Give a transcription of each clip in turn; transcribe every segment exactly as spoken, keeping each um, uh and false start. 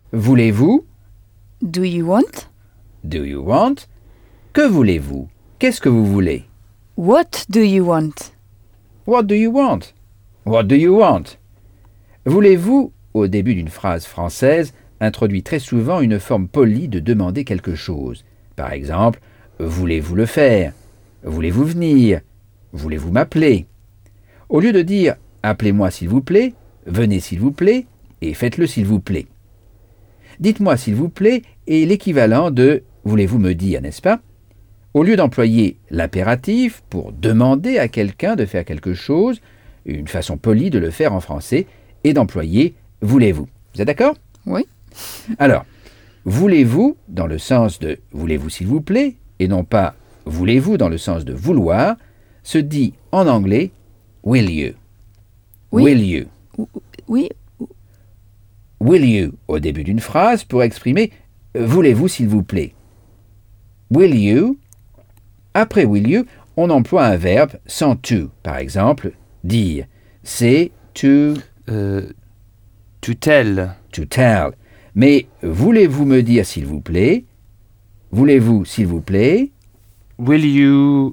Voulez-vous? Do you want? Do you want? Que voulez-vous? Qu'est-ce que vous voulez? What do you want? What do you want? What do you want? Voulez-vous, au début d'une phrase française, introduit très souvent une forme polie de demander quelque chose. Par exemple, voulez-vous le faire? Voulez-vous venir? Voulez-vous m'appeler? Au lieu de dire appelez-moi s'il vous plaît, venez s'il vous plaît et faites-le s'il vous plaît. Dites-moi s'il vous plaît est l'équivalent de voulez-vous me dire, n'est-ce pas? Au lieu d'employer l'impératif pour demander à quelqu'un de faire quelque chose, une façon polie de le faire en français est d'employer voulez-vous. Vous êtes d'accord? Oui. Alors, voulez-vous dans le sens de voulez-vous s'il vous plaît et non pas voulez-vous dans le sens de vouloir se dit en anglais will you. Oui. Will you. Oui. Will you au début d'une phrase pour exprimer voulez-vous s'il vous plaît. Will you. Après will you, on emploie un verbe sans to. Par exemple, dire. C'est to... Euh, to tell. To tell. Mais voulez-vous me dire s'il vous plaît? Voulez-vous s'il vous plaît? Will you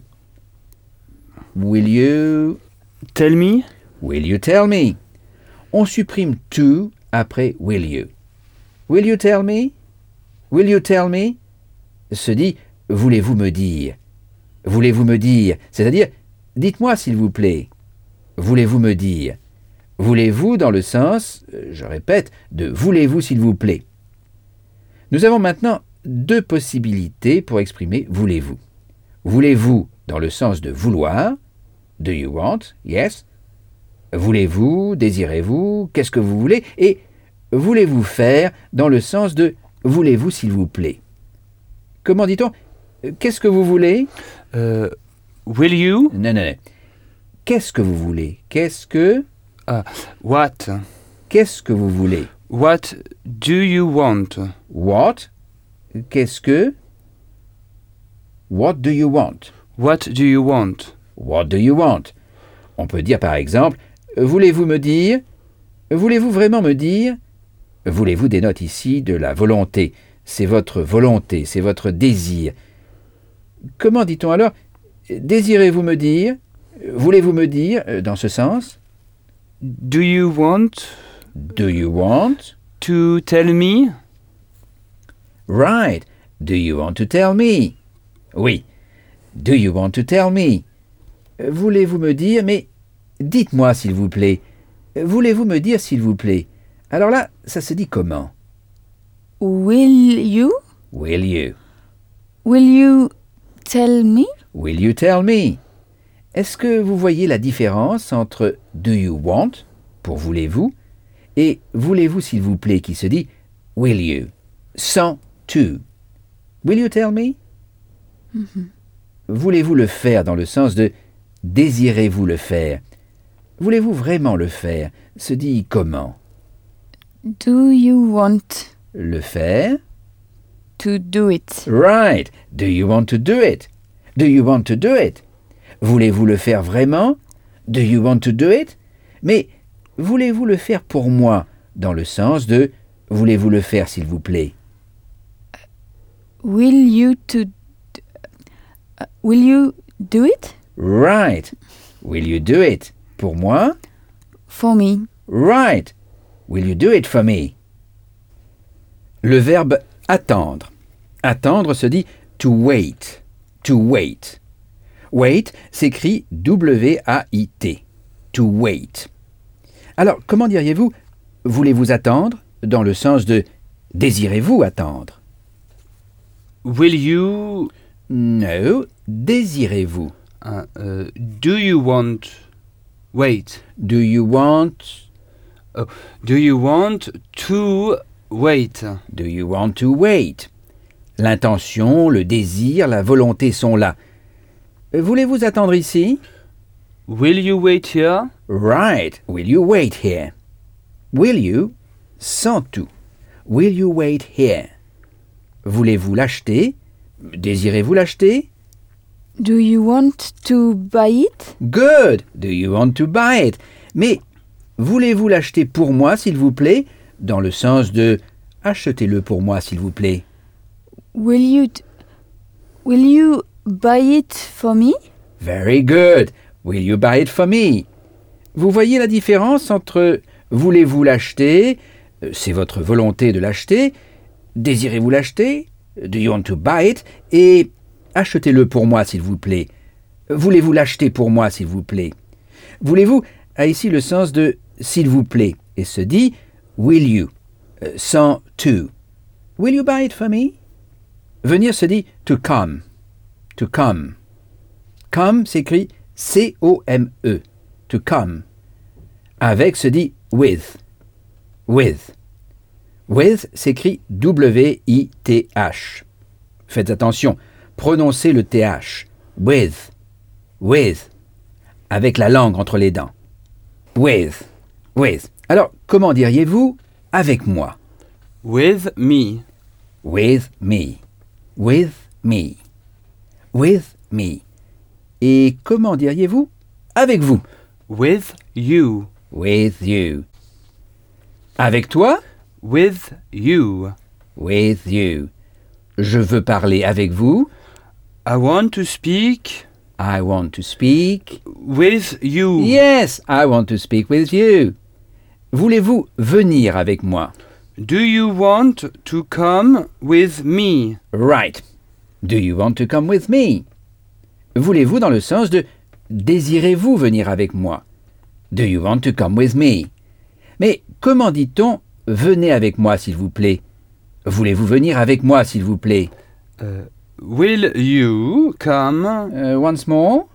Will you... tell me? Will you tell me? On supprime to après will you. Will you tell me? Will you tell me? Se dit voulez-vous me dire? Voulez-vous me dire? C'est-à-dire dites-moi s'il vous plaît. Voulez-vous me dire? Voulez-vous dans le sens, je répète, de voulez-vous s'il vous plaît. Nous avons maintenant deux possibilités pour exprimer voulez-vous. Voulez-vous dans le sens de vouloir, do you want, yes. Voulez-vous, désirez-vous, qu'est-ce que vous voulez, et voulez-vous faire dans le sens de voulez-vous s'il vous plaît. Comment dit-on? Qu'est-ce que vous voulez? Euh, will you? Non, non, non. Qu'est-ce que vous voulez? Qu'est-ce que... Ah, what? Qu'est-ce que vous voulez? What do you want? What? Qu'est-ce que? What do you want? What do you want? What do you want? On peut dire par exemple, voulez-vous me dire? Voulez-vous vraiment me dire? Voulez-vous dénote ici de la volonté. C'est votre volonté, c'est votre désir. Comment dit-on alors? Désirez-vous me dire? Voulez-vous me dire dans ce sens? Do you want Do you want? to tell me? Right. Do you want to tell me? Oui. Do you want to tell me? Voulez-vous me dire, mais dites-moi s'il vous plaît. Voulez-vous me dire s'il vous plaît? Alors là, ça se dit comment? Will you? Will you? Will you tell me? Will you tell me? Est-ce que vous voyez la différence entre do you want, pour voulez-vous, et voulez-vous s'il vous plaît qui se dit will you, sans to. Will you tell me? Mm-hmm. Voulez-vous le faire dans le sens de désirez-vous le faire? Voulez-vous vraiment le faire? Se dit comment? Do you want Le faire? to do it? Right. Do you want to do it? Do you want to do it? Voulez-vous le faire vraiment? Do you want to do it? Mais voulez-vous le faire pour moi dans le sens de voulez-vous le faire s'il vous plaît? Will you to uh, will you do it? Right. Will you do it? Pour moi? For me. Right. Will you do it for me? Le verbe attendre. Attendre se dit to wait. To wait. Wait s'écrit W A I T. To wait. Alors, comment diriez-vous voulez-vous attendre dans le sens de désirez-vous attendre? Will you No, désirez-vous. uh, uh, do you want wait? Do you want Oh, do you want to wait? Do you want to wait? L'intention, le désir, la volonté sont là. Voulez-vous attendre ici? Will you wait here? Right. Will you wait here? Will you, sans tout. Will you wait here? Voulez-vous l'acheter? Désirez-vous l'acheter? Do you want to buy it? Good. Do you want to buy it? Mais voulez-vous l'acheter pour moi, s'il vous plaît, dans le sens de achetez-le pour moi, s'il vous plaît. Will you d- will you buy it for me? Very good. Will you buy it for me? Vous voyez la différence entre voulez-vous l'acheter, euh, c'est votre volonté de l'acheter, désirez-vous l'acheter, do you want to buy it, et achetez-le pour moi, s'il vous plaît. Voulez-vous l'acheter pour moi, s'il vous plaît? Voulez-vous a ici le sens de s'il vous plaît et se dit will you, euh, sans to. Will you buy it for me? Venir se dit to come, to come. Come s'écrit C O M E, to come. Avec se dit with, with. With s'écrit W I T H. Faites attention, prononcez le T H. With, with. Avec la langue entre les dents. With, with. Alors, comment diriez-vous avec moi? With me. With me, with me, with me. Et comment diriez-vous avec vous? With you. With you. Avec toi? With you. With you. Je veux parler avec vous. I want to speak I want to speak. with you. Yes, I want to speak with you. Voulez-vous venir avec moi? Do you want to come with me? Right. Do you want to come with me? Voulez-vous dans le sens de désirez-vous venir avec moi? Do you want to come with me? Mais comment dit-on venez avec moi, s'il vous plaît? Voulez-vous venir avec moi, s'il vous plaît? Uh, will you come? Uh, once more?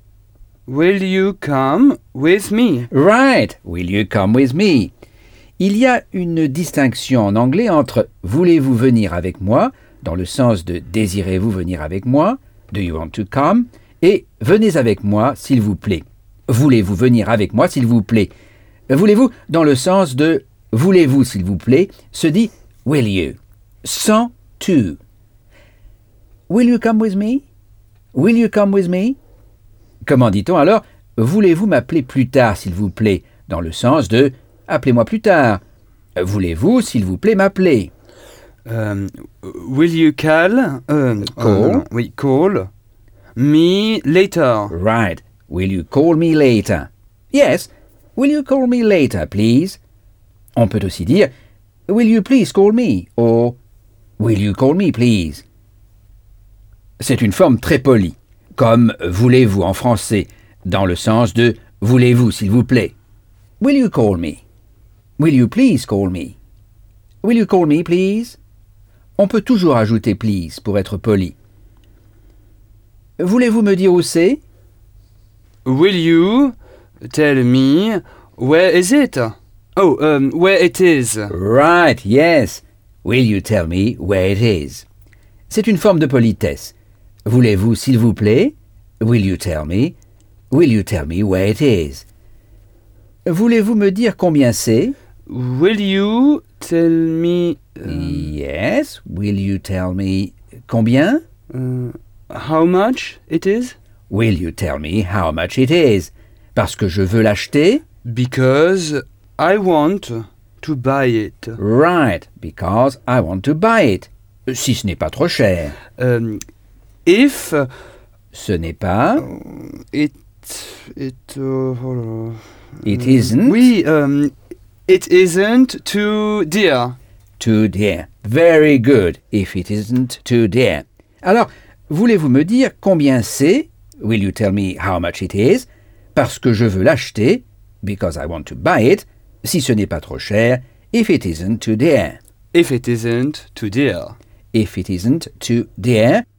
Will you come with me? Right. Will you come with me? Il y a une distinction en anglais entre voulez-vous venir avec moi, dans le sens de désirez-vous venir avec moi, do you want to come, et venez avec moi, s'il vous plaît. Voulez-vous venir avec moi, s'il vous plaît? Voulez-vous, dans le sens de voulez-vous, s'il vous plaît, se dit will you, sans to. Will you come with me? Will you come with me? Comment dit-on alors voulez-vous m'appeler plus tard, s'il vous plaît, dans le sens de appelez-moi plus tard. Voulez-vous, s'il vous plaît, m'appeler? Um, will you call? Um, Call? uh, non, oui, call me later. Right. Will you call me later? Yes. Will you call me later, please? On peut aussi dire will you please call me? Or will you call me, please? C'est une forme très polie, comme voulez-vous en français, dans le sens de voulez-vous, s'il vous plaît. Will you call me? Will you please call me? Will you call me, please? On peut toujours ajouter please pour être poli. Voulez-vous me dire où c'est? Will you tell me where is it? Oh, um, where it is. Right, yes. Will you tell me where it is? C'est une forme de politesse. Voulez-vous, s'il vous plaît? Will you tell me? Will you tell me where it is? Voulez-vous me dire combien c'est? Will you tell me um, Yes. Will you tell me combien? uh, how much it is? Will you tell me how much it is? Parce que je veux l'acheter? Because I want to buy it. Right, because I want to buy it. Si ce n'est pas trop cher. Um, if Ce n'est pas. it it uh, hold on. It isn't. Oui, um, it isn't too dear. Too dear. Very good, if it isn't too dear. Alors, voulez-vous me dire combien c'est? Will you tell me how much it is? Parce que je veux l'acheter, because I want to buy it, si ce n'est pas trop cher, if it isn't too dear. If it isn't too dear. If it isn't too dear.